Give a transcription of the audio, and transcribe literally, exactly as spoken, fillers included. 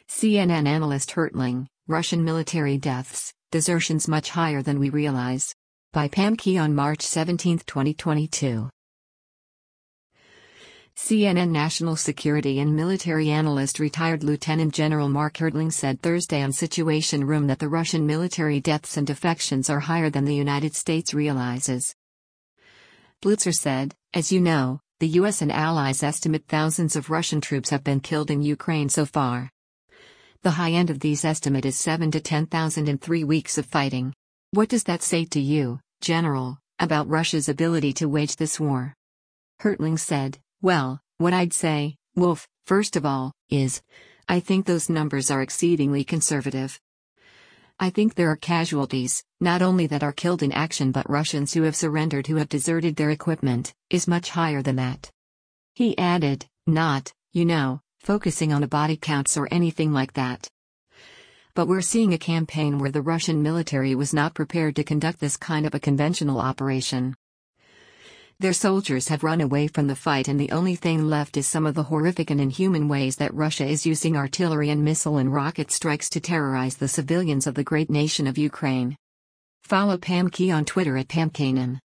C N N analyst Hertling, Russian military deaths, desertions much higher than we realize. By Pam Key on March seventeenth, twenty twenty-two. C N N national security and military analyst retired Lieutenant General Mark Hertling said Thursday on Situation Room that the Russian military deaths and defections are higher than the United States realizes. Blitzer said, "As you know, the U S and allies estimate thousands of Russian troops have been killed in Ukraine so far. The high end of these estimate is seven to ten thousand in three weeks of fighting. What does that say to you, General, about Russia's ability to wage this war?" Hertling said, "Well, what I'd say, Wolf, first of all, is, I think those numbers are exceedingly conservative. I think there are casualties, not only that are killed in action but Russians who have surrendered who have deserted their equipment, is much higher than that." He added, "Not, you know, focusing on the body counts or anything like that. But we're seeing a campaign where the Russian military was not prepared to conduct this kind of a conventional operation. Their soldiers have run away from the fight and the only thing left is some of the horrific and inhuman ways that Russia is using artillery and missile and rocket strikes to terrorize the civilians of the great nation of Ukraine." Follow Pam Key on Twitter at Pam Kanan.